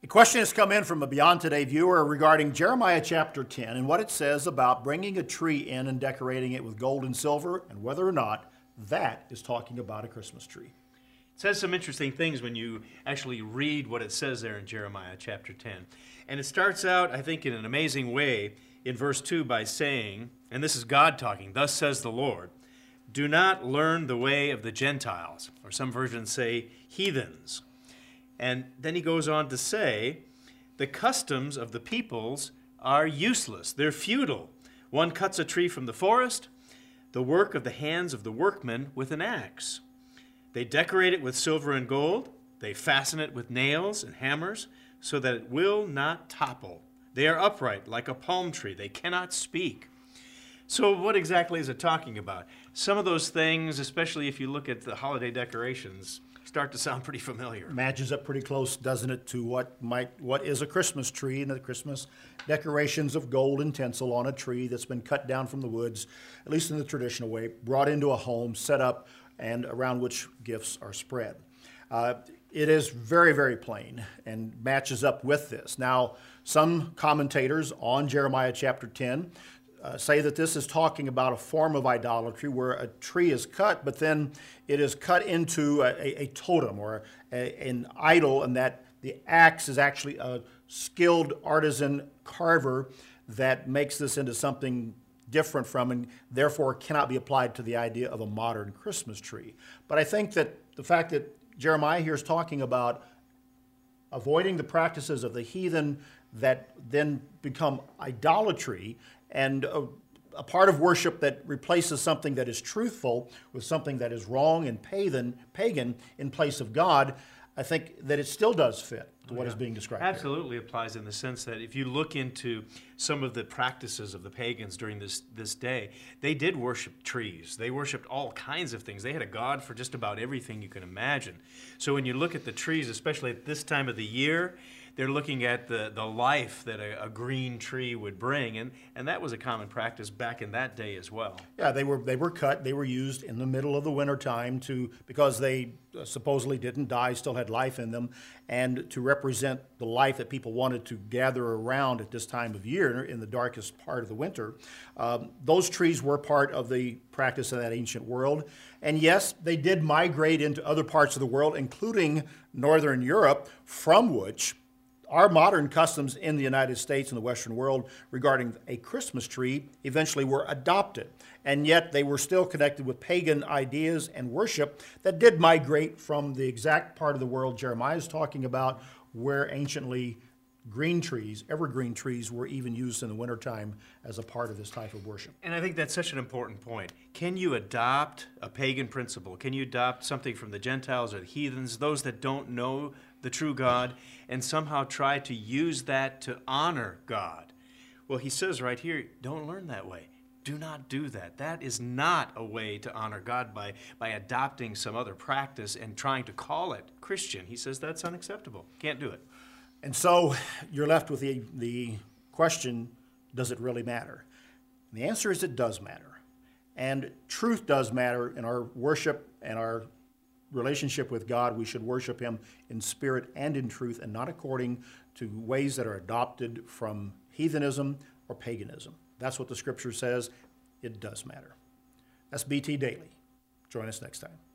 A question has come in from a Beyond Today viewer regarding Jeremiah chapter 10 and what it says about bringing a tree in and decorating it with gold and silver, and whether or not that is talking about a Christmas tree. It says some interesting things when you actually read what it says there in Jeremiah chapter 10. And it starts out, I think, in an amazing way in verse 2 by saying, and this is God talking, "Thus says the Lord, do not learn the way of the Gentiles," or some versions say heathens. And then he goes on to say, "The customs of the peoples are useless. They're futile. One cuts a tree from the forest, the work of the hands of the workmen with an axe. They decorate it with silver and gold. They fasten it with nails and hammers so that it will not topple. They are upright like a palm tree. They cannot speak." So what exactly is it talking about? Some of those things, especially if you look at the holiday decorations, start to sound pretty familiar. Matches up pretty close, doesn't it, to what is a Christmas tree and the Christmas decorations of gold and tinsel on a tree that's been cut down from the woods, at least in the traditional way, brought into a home, set up, and around which gifts are spread. It is very, very plain and matches up with this. Now, some commentators on Jeremiah chapter 10 say that this is talking about a form of idolatry where a tree is cut, but then it is cut into a totem or an idol, and that the axe is actually a skilled artisan carver that makes this into something different from, and therefore cannot be applied to the idea of a modern Christmas tree. But I think that the fact that Jeremiah here is talking about avoiding the practices of the heathen that then become idolatry, and a part of worship that replaces something that is truthful with something that is wrong and pagan in place of God, I think that it still does fit to what is being described. Absolutely applies in the sense that if you look into some of the practices of the pagans during this day, they did worship trees. They worshiped all kinds of things. They had a god for just about everything you can imagine. So when you look at the trees, especially at this time of the year, they're looking at the life that a green tree would bring, and that was a common practice back in that day as well. Yeah, they were cut. They were used in the middle of the winter time because they supposedly didn't die, still had life in them, and to represent the life that people wanted to gather around at this time of year in the darkest part of the winter. Those trees were part of the practice of that ancient world, and yes, they did migrate into other parts of the world, including Northern Europe, from which our modern customs in the United States and the Western world regarding a Christmas tree eventually were adopted. And yet they were still connected with pagan ideas and worship that did migrate from the exact part of the world Jeremiah is talking about, where anciently green trees, evergreen trees, were even used in the wintertime as a part of this type of worship. And I think that's such an important point. Can you adopt a pagan principle? Can you adopt something from the Gentiles or the heathens, those that don't know the true God, and somehow try to use that to honor God? Well, he says right here, don't learn that way. Do not do that. That is not a way to honor God by adopting some other practice and trying to call it Christian. He says that's unacceptable. Can't do it. And so you're left with the question, does it really matter? And the answer is it does matter. And truth does matter in our worship and our relationship with God. We should worship Him in spirit and in truth, and not according to ways that are adopted from heathenism or paganism. That's what the Scripture says. It does matter. That's BT Daily. Join us next time.